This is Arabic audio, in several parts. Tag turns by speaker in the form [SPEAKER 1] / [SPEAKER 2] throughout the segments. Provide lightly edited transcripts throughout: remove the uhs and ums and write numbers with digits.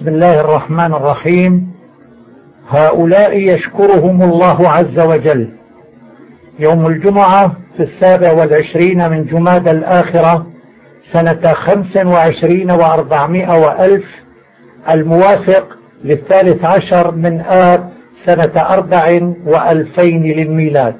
[SPEAKER 1] بسم الله الرحمن الرحيم. هؤلاء يشكرهم الله عز وجل يوم الجمعة في 27 من جمادى الآخرة سنة 25 و400 وألف، الموافق 13 من آب سنة 4 و2000 للميلاد.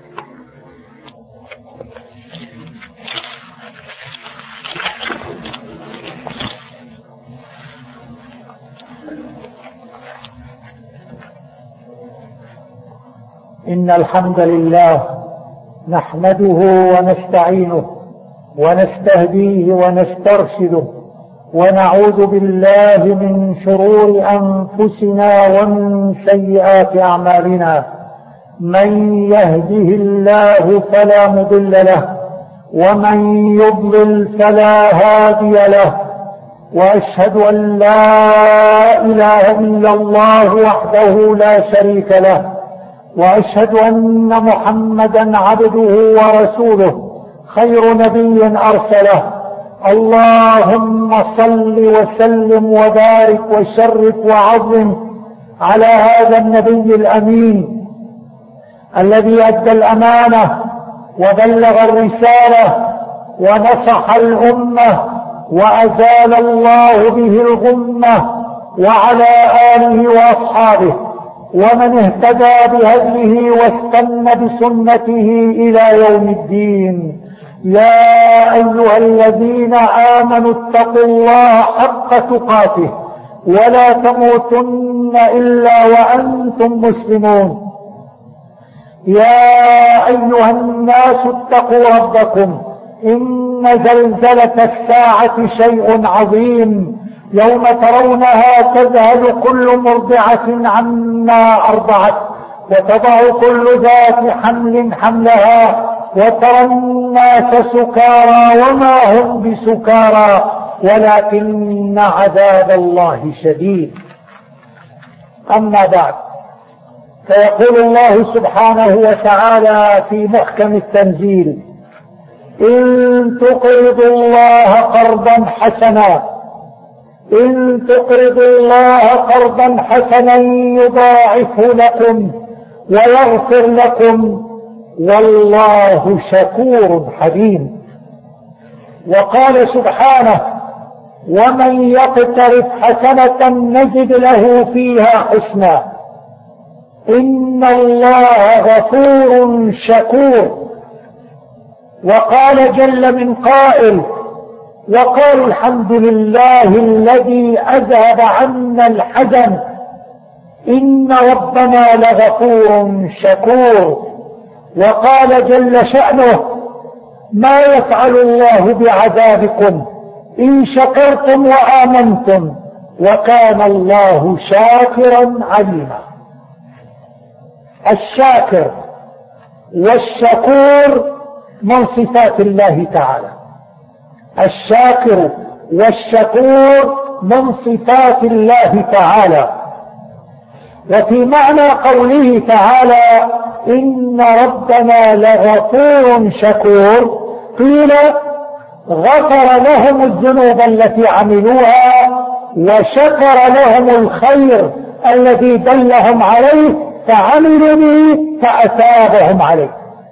[SPEAKER 1] إن الحمد لله نحمده ونستعينه ونستهديه ونسترشده، ونعوذ بالله من شرور أنفسنا ومن سيئات أعمالنا. من يهده الله فلا مضل له، ومن يضلل فلا هادي له، وأشهد أن لا إله إلا الله وحده لا شريك له، وأشهد أن محمدا عبده ورسوله خير نبي أرسله. اللهم صل وسلم وبارك وشرف وعظم على هذا النبي الأمين الذي أدى الأمانة وبلغ الرسالة ونصح الأمة وأزال الله به الغمة، وعلى آله وأصحابه ومن اهتدى بهديه واستنى بسنته إلى يوم الدين. يا أيها الذين آمنوا اتقوا الله حق تقاته ولا تموتن إلا وأنتم مسلمون. يا أيها الناس اتقوا ربكم، إن زلزلة الساعة شيء عظيم، يوم ترونها تذهل كل مرضعة عما أرضعت وتضع كل ذات حمل حملها، وترى الناس سكارى وما هم بسكارى ولكن عذاب الله شديد. أما بعد، فيقول الله سبحانه وتعالى في محكم التنزيل: إن تقرضوا الله قرضا حسنا، إن تقرضوا الله قرضا حسنا يضاعفه لكم ويغفر لكم والله شكور حليم. وقال سبحانه: ومن يقترف حسنة نجد له فيها حسنا، إن الله غفور شكور. وقال جل من قائل: وقالوا الحمد لله الذي أذهب عنا الحزن إن ربنا لغفور شكور. وقال جل شأنه: ما يفعل الله بعذابكم إن شكرتم وآمنتم وكان الله شاكرا عليما. الشاكر والشكور من صفات الله تعالى، الشاكر والشكور من صفات الله تعالى. وفي معنى قوله تعالى: إن ربنا لغفور شكور، قيل: غفر لهم الذنوب التي عملوها وشكر لهم الخير الذي دلهم عليه فعملوا به فأثابهم عليه.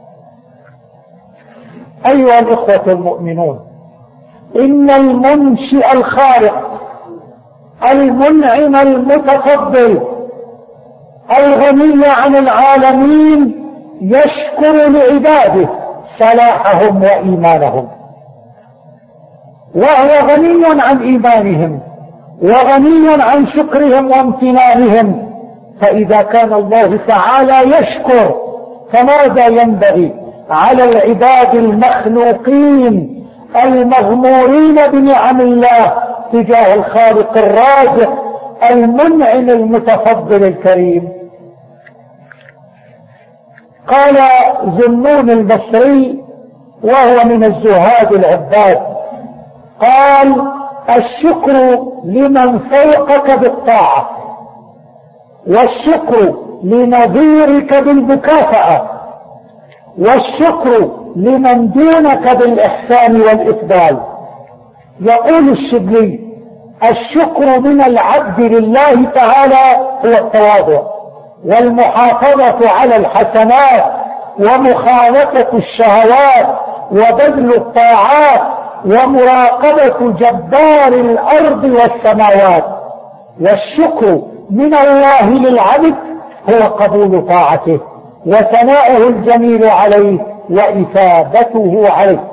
[SPEAKER 1] أيها الإخوة المؤمنون، إن المنشئ الخالق المنعم المتفضل الغني عن العالمين يشكر لعباده صلاحهم وإيمانهم، وهو غني عن إيمانهم وغني عن شكرهم وامتنانهم. فإذا كان الله تعالى يشكر، فماذا ينبغي على العباد المخلوقين المغمورين بنعم الله تجاه الخالق الرازق المنعم المتفضل الكريم؟ قال ذنون البصري وهو من الزهاد العباد، قال: الشكر لمن فوقك بالطاعة، والشكر لنظيرك بالمكافأة، والشكر لمن دونك بالإحسان والإفضال. يقول الشبلي: الشكر من العبد لله تعالى هو التواضع والمحافظة على الحسنات ومخالفة الشهوات وبذل الطاعات ومراقبة جبار الأرض والسماوات. والشكر من الله للعبد هو قبول طاعته وثناؤه الجميل عليه وإثابته عليه.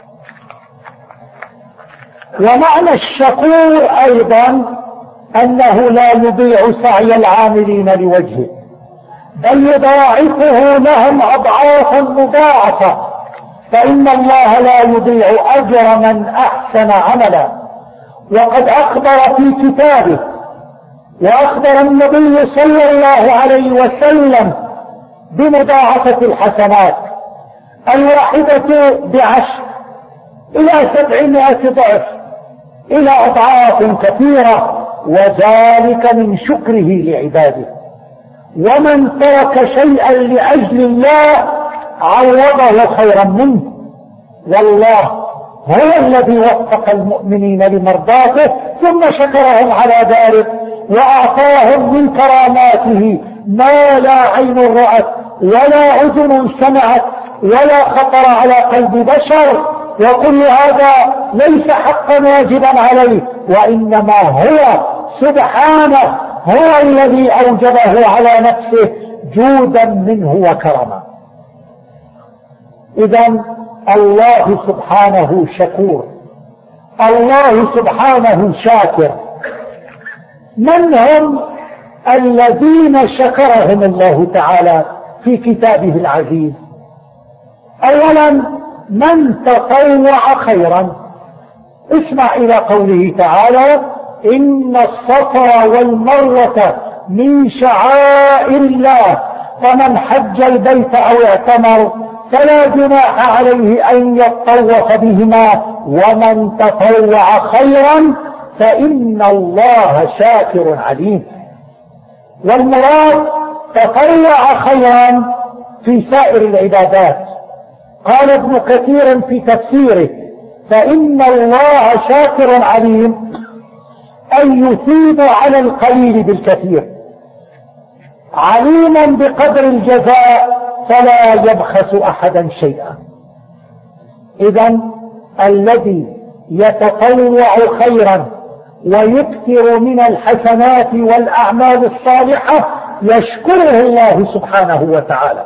[SPEAKER 1] ومعنى الشكور أيضا أنه لا يضيع سعي العاملين لوجهه، بل يضاعفه لهم أضعافا مضاعفة، فإن الله لا يضيع أجر من أحسن عملا. وقد أخبر في كتابه وأخبر النبي صلى الله عليه وسلم بمضاعفة الحسنات، الواحدة ب10 إلى 700 ضعف إلى أضعاف كثيرة، وذلك من شكره لعباده. ومن ترك شيئا لأجل الله عوضه خيرا منه، والله هو الذي وفق المؤمنين لمرضاته ثم شكرهم على ذلك وأعطاهم من كراماته ما لا عين رأت ولا أذن سمعت ولا خطر على قلب بشر. وكل هذا ليس حقا واجبا عليه، وإنما هو سبحانه هو الذي أوجبه على نفسه جودا منه وكرما. إذن الله سبحانه شكور، الله سبحانه شاكر. من هم الذين شكرهم الله تعالى في كتابه العزيز؟ أولا من تطوع خيرا. اسمع إلى قوله تعالى: إن الصفا والمروة من شعائر الله فمن حج البيت أو اعتمر فلا جناح عليه أن يطوف بهما ومن تطوع خيرا فإن الله شاكر عليم. والمراد تطوع خيرا في سائر العبادات. قال ابن كثير في تفسيره: فإن الله شاكر عليم، أي يثيب على القليل بالكثير، عليما بقدر الجزاء فلا يبخس أحدا شيئا. إذن الذي يتطوع خيرا ويكثر من الحسنات والأعمال الصالحة يشكره الله سبحانه وتعالى.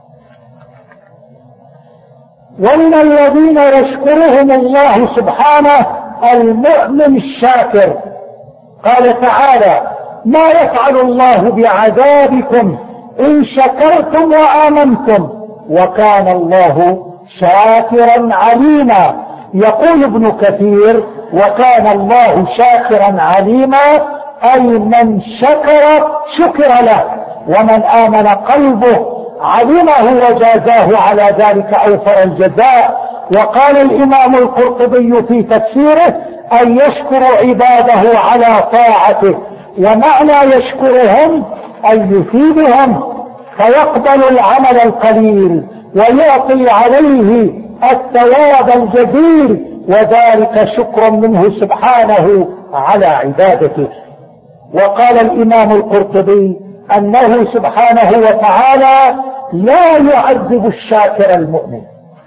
[SPEAKER 1] ومن الذين يشكرهم الله سبحانه المؤمن الشاكر. قال تعالى: ما يفعل الله بعذابكم إن شكرتم وآمنتم وكان الله شاكرا عليما. يقول ابن كثير: وكان الله شاكرا عليما، أي من شكر له، ومن آمن قلبه علمه وجازاه على ذلك أوفر الجزاء. وقال الإمام القرطبي في تفسيره: أن يشكر عباده على طاعته. ومعنى يشكرهم أن يثيبهم فيقبل العمل القليل ويعطي عليه الثواب الجزيل، وذلك شكر منه سبحانه على عبادته. وقال الإمام القرطبي أنه سبحانه وتعالى لا يعذب الشاكر المؤمن.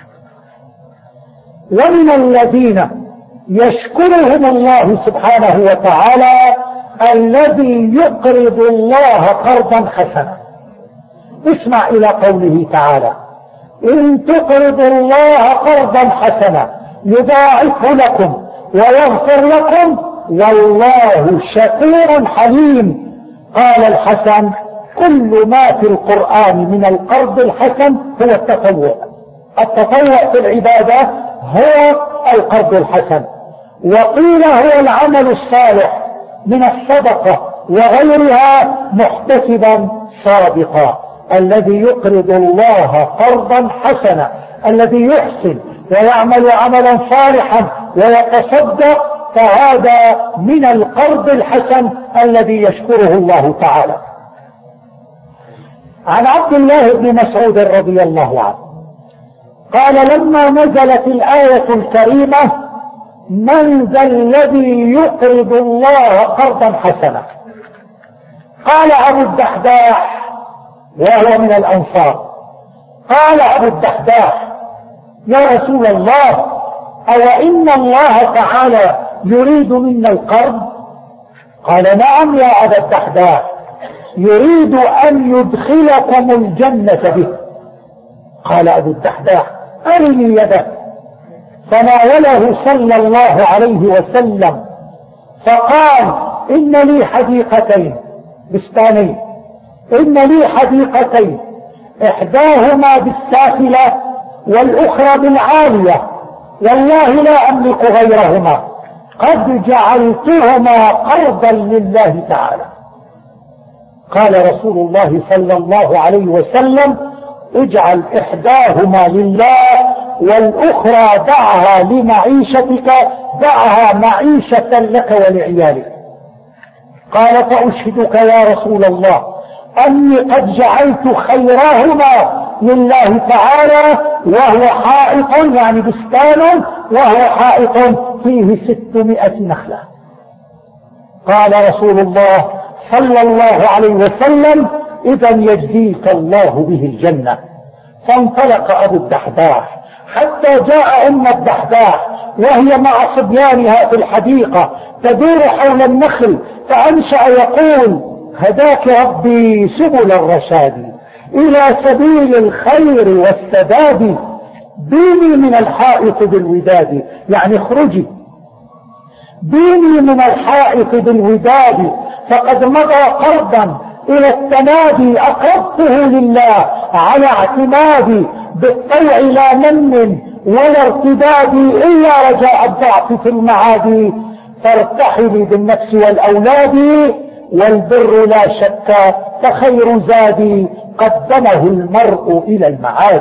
[SPEAKER 1] ومن الذين يشكرهم الله سبحانه وتعالى الذي يقرض الله قرضا حسنا. اسمع إلى قوله تعالى: إن تقرضوا الله قرضا حسنا يضاعفه لكم ويغفر لكم والله شكور حليم. قال الحسن: كل ما في القرآن من القرض الحسن هو التطوع. التطوع في العبادة هو القرض الحسن، وقيل هو العمل الصالح من الصدقة وغيرها محتسبا صادقا. الذي يقرض الله قرضا حسنا، الذي يحسن ويعمل عملا صالحا ويتصدق، فهذا من القرض الحسن الذي يشكره الله تعالى. عن عبد الله بن مسعود رضي الله عنه قال: لما نزلت الآية الكريمة: من ذا الذي يقرض الله قرضا حسنا؟ قال أبو الدحداح وهو من الأنصار، قال أبو الدحداح: يا رسول الله، أو إن الله تعالى يريد منا القرض؟ قال: نعم يا أبا الدحداح، يريد أن يدخلكم الجنة به. قال أبو الدحداح: أرني يدك. فناوله صلى الله عليه وسلم فقال: إن لي حديقتين، بستانين، إن لي حديقتين، إحداهما بالسافلة والأخرى بالعالية، والله لا أملك غيرهما، قد جعلتهما قرضا لله تعالى. قال رسول الله صلى الله عليه وسلم: اجعل إحداهما لله والأخرى دعها لمعيشتك، دعها معيشة لك ولعيالك. قال: فأشهدك يا رسول الله أني قد جعلت خيرهما لله تعالى، وهو حائط، يعني بستان، وهو حائط فيه 600 نخلة. قال رسول الله صلى الله عليه وسلم: إذا يجزيك الله به الجنة. فانطلق أبو الدحداح حتى جاء أم الدحداح وهي مع صبيانها في الحديقة تدور حول النخل، فأنشأ يقول: هداك ربي سبل الرشاد إلى سبيل الخير والسداد، بيني من الحائط بالوداد، يعني اخرجي، بيني من الحائط بالوداد، فقد مضى قرضا إلى التنادي أقرضته لله على اعتمادي بالطوع لا من ولا ارتدادي إلا رجاء الضعف في المعادي، فارتحلي بالنفس والأولاد، والبر لا شك فخير زادي قدمه المرء إلى المعاد.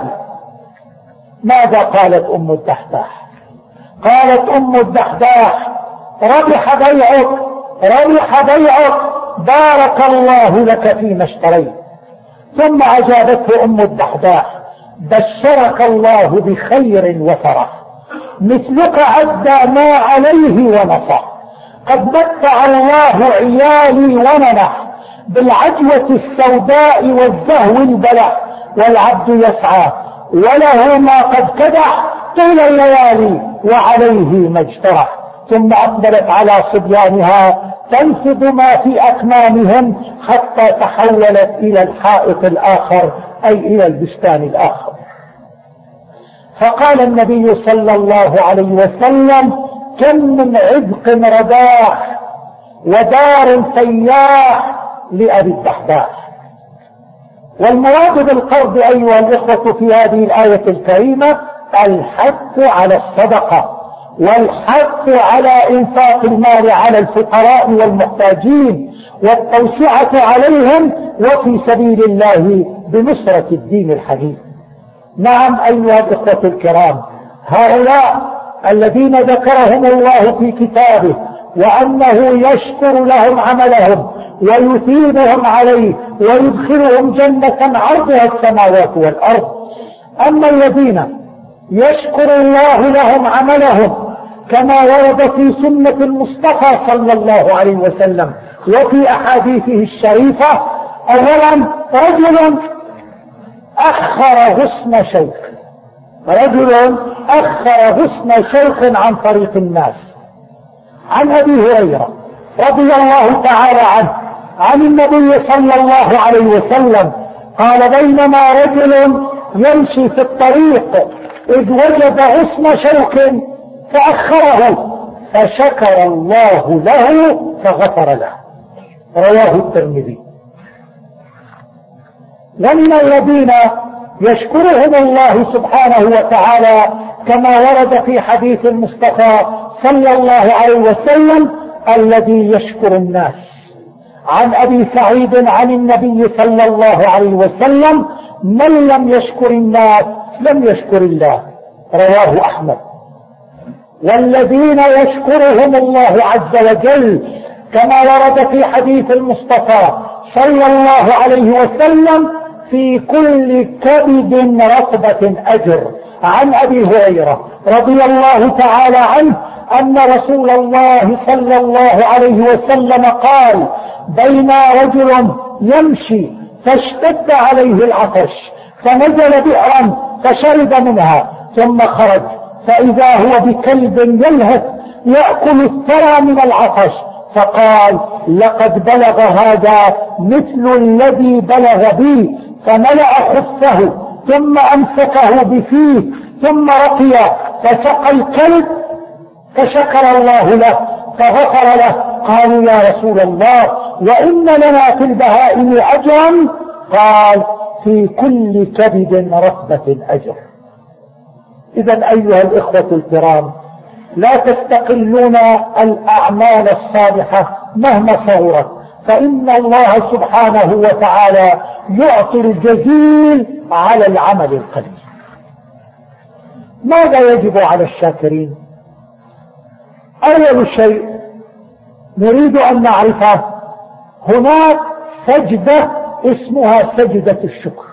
[SPEAKER 1] ماذا قالت أم الدحداح؟ قالت أم الدحداح: ربح بيعك، ربح بيعك، بارك الله لك فيما اشتريت. ثم أجابته أم الدحداح: بشرك الله بخير وفرح، مثلك أدى ما عليه ونصح، قد متع الله عيالي ومنح، بالعجوة السوداء والزهو البلح، والعبد يسعى وله ما قد كدح، طول الليالي وعليه ما اجترح. ثم أقبلت على صبيانها تنفض ما في أكمامهم حتى تحولت إلى الحائط الآخر، أي إلى البستان الآخر. فقال النبي صلى الله عليه وسلم: كم من عذق رداح ودار سياح لأبي الدحداح. والمراد بالقرض أيها الإخوة في هذه الآية الكريمة الحث على الصدقة، والحث على إنفاق المال على الفقراء والمحتاجين، والتوسعة عليهم، وفي سبيل الله بنصرة الدين الحديث. نعم أيها الإخوة الكرام، هؤلاء الذين ذكرهم الله في كتابه وأنه يشكر لهم عملهم ويثيبهم عليه ويدخلهم جنة عرضها السماوات والأرض. أما الذين يشكر الله لهم عملهم كما ورد في سنة المصطفى صلى الله عليه وسلم وفي أحاديثه الشريفة: أولا رجل أخر غصن شوك، رجل أخر غصن شوك عن طريق الناس. عن أبي هريرة رضي الله تعالى عنه عن النبي صلى الله عليه وسلم قال: بينما رجل يمشي في الطريق إذ وجد غصن شوك فأخره، فشكر الله له فغفر له. رواه الترمذي. ومن الذين يشكرهم الله سبحانه وتعالى كما ورد في حديث المصطفى صلى الله عليه وسلم الذي يشكر الناس. عن أبي سعيد عن النبي صلى الله عليه وسلم: من لم يشكر الناس لم يشكر الله. رواه أحمد. والذين يشكرهم الله عز وجل كما ورد في حديث المصطفى صلى الله عليه وسلم: في كل كبد رطبة أجر. عن أبي هريرة رضي الله تعالى عنه أن رسول الله صلى الله عليه وسلم قال: بين رجل يمشي فاشتد عليه العطش فنزل بئرا فشرب منها ثم خرج فإذا هو بكلب يلهث يأكل الثرى من العطش، فقال: لقد بلغ هذا مثل الذي بلغ بي، فملأ خفه ثم أمسكه بفيه ثم رقي فسقى الكلب فشكر الله له فغفر له. قالوا: يا رسول الله، وإن لنا في البهائم أجرا؟ قال: في كل كبد رطبة أجر. إذا أيها الإخوة الكرام، لا تستقلون الأعمال الصالحة مهما صغرت، فإن الله سبحانه وتعالى يعطي الجزيل على العمل القليل. ماذا يجب على الشاكرين؟ أول شيء نريد أن نعرفه، هناك سجدة اسمها سجدة الشكر.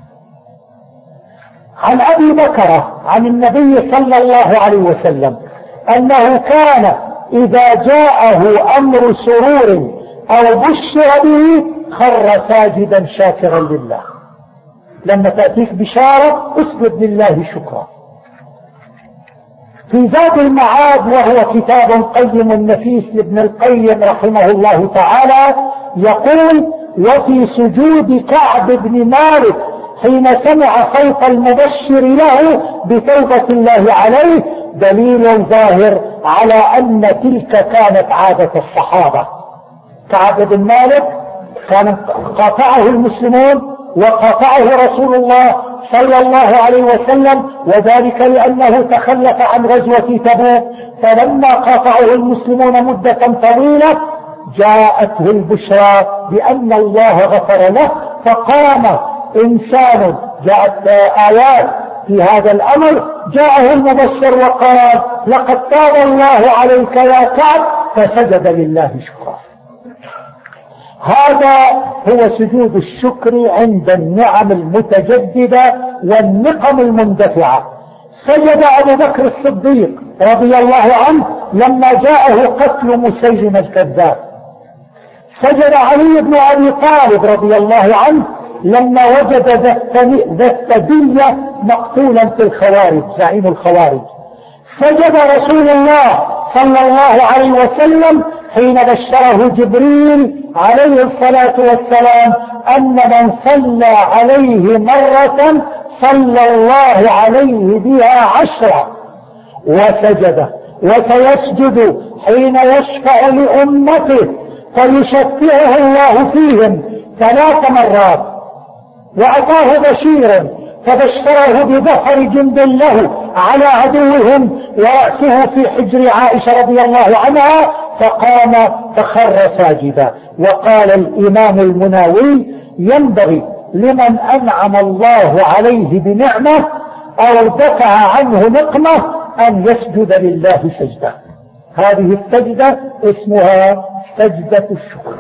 [SPEAKER 1] عن أبي بكر عن النبي صلى الله عليه وسلم أنه كان إذا جاءه أمر سرور أو بشر به خر ساجدا شاكرا لله. لما تأتيك بشارة اسجد لله شكرا. في زاد المعاد، وهو كتاب قيم نفيس لابن القيم رحمه الله تعالى، يقول: وفي سجود كعب بن مالك حين سمع صوت المبشر له بتوبة الله عليه دليل ظاهر على أن تلك كانت عادة الصحابة. كعب بن مالك كان قاطعه المسلمون وقاطعه رسول الله صلى الله عليه وسلم، وذلك لأنه تخلف عن غزوة تبوك، فلما قاطعه المسلمون مدة طويلة جاءته البشرى بأن الله غفر له، فقام إنسان، جاءت آيات في هذا الأمر، جاءه المبشر وقال: لقد تاب الله عليك يا كعب، فسجد لله شكرا. هذا هو سجود الشكر عند النعم المتجددة والنقم المندفعة. سجد أبو بكر الصديق رضي الله عنه لما جاءه قتل مسيلم الكذاب. سجد علي بن أبي طالب رضي الله عنه لما وجد ذا الثدية مقتولا في الخوارج، زعيم الخوارج. سجد رسول الله صلى الله عليه وسلم حين بشره جبريل عليه الصلاة والسلام أن من صلى عليه مرة صلى الله عليه بها 10. وسجد وسيسجد حين يشفع لأمته فيشفعه الله فيهم 3 مرات. وأعطاه بشيرا فبشره بظهر جند له على عدوهم ورأسه في حجر عائشة رضي الله عنها، فقام فخر ساجدا. وقال الإمام المناوي: ينبغي لمن أنعم الله عليه بنعمة أو دفع عنه نقمة أن يسجد لله سجدة. هذه السجدة اسمها سجدة الشكر.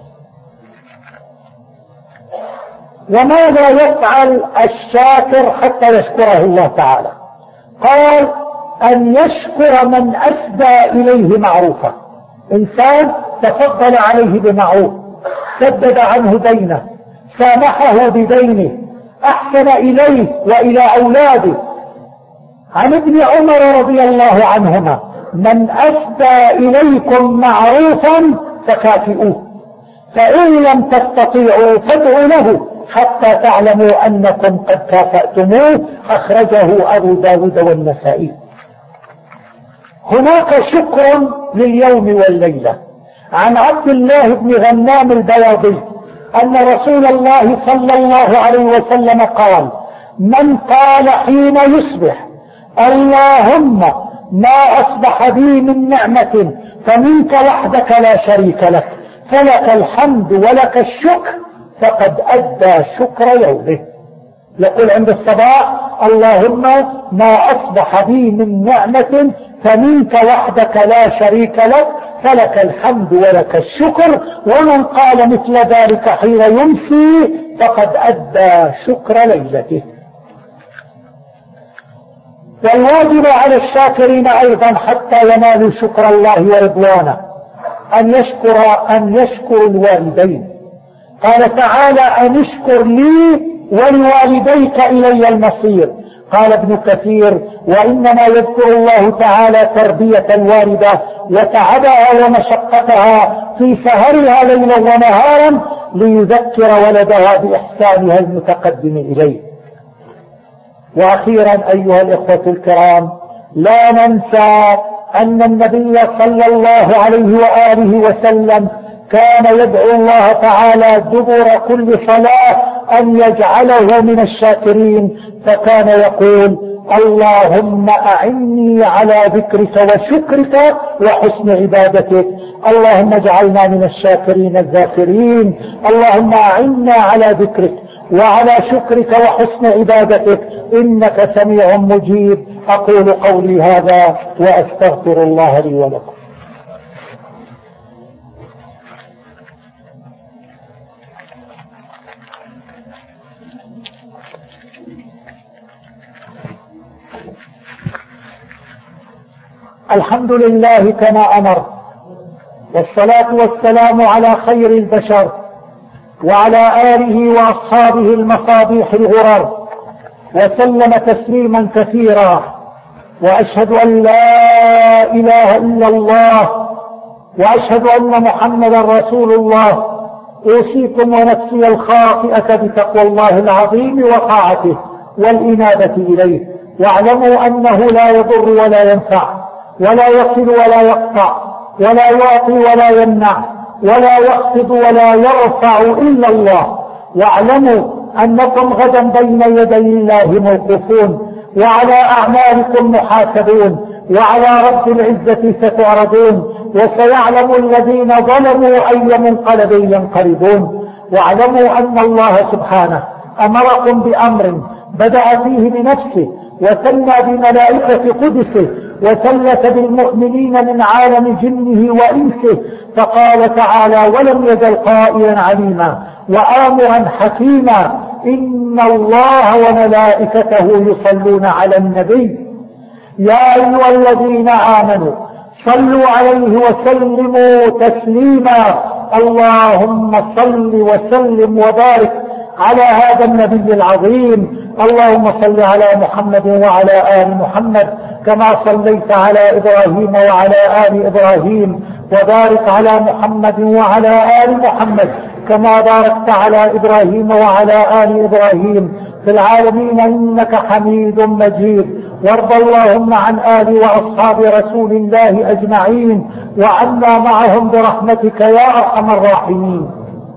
[SPEAKER 1] وماذا يفعل الشاكر حتى يشكره الله تعالى؟ قال: أن يشكر من أسدى إليه معروفا. إنسان تفضل عليه بمعروف، سدد عنه دينه، سامحه بدينه، أحسن إليه وإلى أولاده. عن ابن عمر رضي الله عنهما: من أسدى إليكم معروفا فكافئوه، فإن لم تستطيعوا فادعوا له حتى تعلموا أنكم قد كافأتموه. أخرجه أبو داود والنسائي. هناك شكر لليوم والليلة. عن عبد الله بن غنام البياضي أن رسول الله صلى الله عليه وسلم قال: من قال حين يصبح: اللهم ما أصبح بي من نعمة فمنك وحدك لا شريك لك، فلك الحمد ولك الشكر، فقد أدى شكر يومه. يقول عند الصباح: اللهم ما أصبح بي من نعمة فمنك وحدك لا شريك لك، فلك الحمد ولك الشكر. ومن قال مثل ذلك حين يمسي فقد أدى شكر ليلته. والواجب على الشاكرين أيضا حتى ينالوا شكر الله ورضوانه أن يشكر الوالدين. قال تعالى: أن اشكر لي ولوالديك إلي المصير. قال ابن كثير: وإنما يذكر الله تعالى تربية الوالدة وتعبها ومشقتها في سهرها ليلا ونهارا ليذكر ولدها بإحسانها المتقدم إليه. وأخيرا أيها الإخوة الكرام، لا ننسى أن النبي صلى الله عليه وآله وسلم كان يدعو الله تعالى دبر كل صلاة أن يجعله من الشاكرين، فكان يقول: اللهم أعني على ذكرك وشكرك وحسن عبادتك. اللهم اجعلنا من الشاكرين الذاكرين. اللهم أعنا على ذكرك وعلى شكرك وحسن عبادتك، إنك سميع مجيب. أقول قولي هذا وأستغفر الله لي ولكم. الحمد لله كما أمر، والصلاة والسلام على خير البشر وعلى آله وأصحابه المصابيح الغرر، وسلم تسليما كثيرا. وأشهد أن لا إله إلا الله وأشهد أن محمدا رسول الله. أوصيكم ونفسي الخاطئة بتقوى الله العظيم وطاعته والإنابة إليه، واعلموا أنه لا يضر ولا ينفع ولا يصل ولا يقطع ولا يعطي ولا يمنع ولا يخفض ولا يرفع إلا الله. واعلموا أنكم غدا بين يدي الله موقوفون، وعلى أعمالكم محاسبون، وعلى رب العزة ستعرضون، وسيعلم الذين ظلموا أي منقلب ينقلبون. واعلموا أن الله سبحانه أمركم بأمر بدأ فيه بنفسه وثنى بملائكة قدسه وثلث بالمؤمنين من عالم جنه وإنسه، فقال تعالى: ولم يزل قائلا عليما وآمرا حكيما: إن الله وملائكته يصلون على النبي يا أيها الذين آمنوا صلوا عليه وسلموا تسليما. اللهم صل وسلم وبارك على هذا النبي العظيم. اللهم صل على محمد وعلى آل محمد كما صليت على إبراهيم وعلى آل إبراهيم، وبارك على محمد وعلى آل محمد كما باركت على إبراهيم وعلى آل إبراهيم في العالمين إنك حميد مجيد. وارض اللهم عن آل وأصحاب رسول الله أجمعين، وعنا معهم برحمتك يا أرحم الراحمين.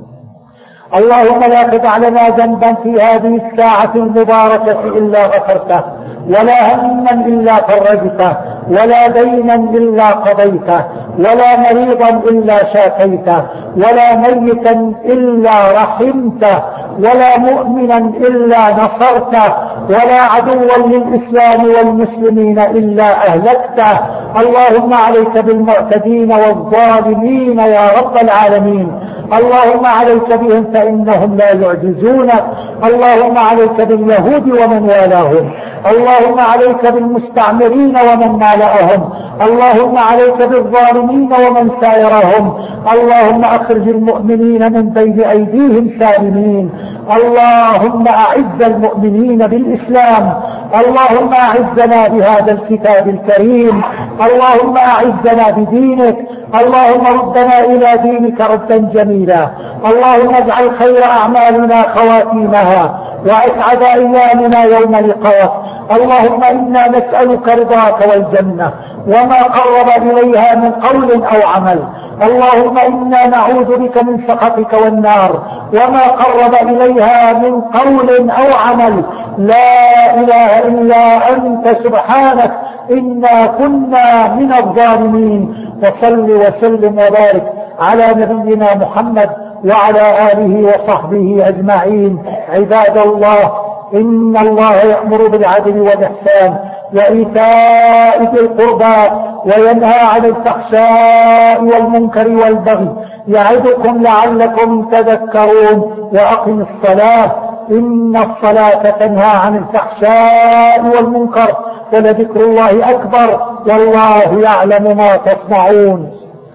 [SPEAKER 1] اللهم لا تدع لنا ذنبا في هذه الساعة المباركة إلا غفرته، ولا هما إلا فرجته، ولا دينا إلا قضيته، ولا مريضا إلا شافيته، ولا ميتا إلا رحمته، ولا مؤمنا إلا نصرته، ولا عدوا للإسلام والمسلمين إلا أهلكته. اللهم عليك بالمعتدين والظالمين يا رب العالمين. اللهم عليك بهم فإنهم لا يعجزونك. اللهم عليك باليهود ومن والاهم. اللهم عليك بالمستعمرين ومن مالأهم. اللهم عليك بالظالمين ومن سائرهم. اللهم أخرج المؤمنين من بين أيديهم سالمين. اللهم أعز المؤمنين بالإسلام. اللهم أعزنا بهذا الكتاب الكريم. اللهم أعزنا بدينك. اللهم ردنا إلى دينك ردا جميلا. اللهم اجعل خير أعمالنا خواتيمها وأسعد أيامنا يوم لقاك. اللهم إنا نسألك رضاك والجنة وما قرب إليها من قول أو عمل. اللهم إنا نعوذ بك من سخطك والنار وما قرب إليها من قول أو عمل. لا إله إلا أنت سبحانك إنا كنا من الظالمين. وصل وسلم وبارك على نبينا محمد وعلى آله وصحبه أجمعين. عباد الله، إن الله يأمر بالعدل والإحسان وإيتاء ذي القربى وينهى عن الفحشاء والمنكر والبغي، يعظكم لعلكم تذكرون. وأقم الصلاة إن الصلاة تنهى عن الفحشاء والمنكر ولذكر الله أكبر والله يعلم ما تصنعون.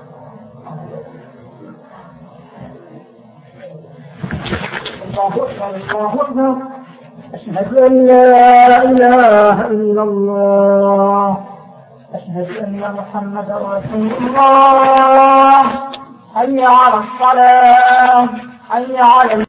[SPEAKER 1] أشهد أن لا إله إلا الله أشهد أن محمدا رسول الله. حي على الصلاة حي على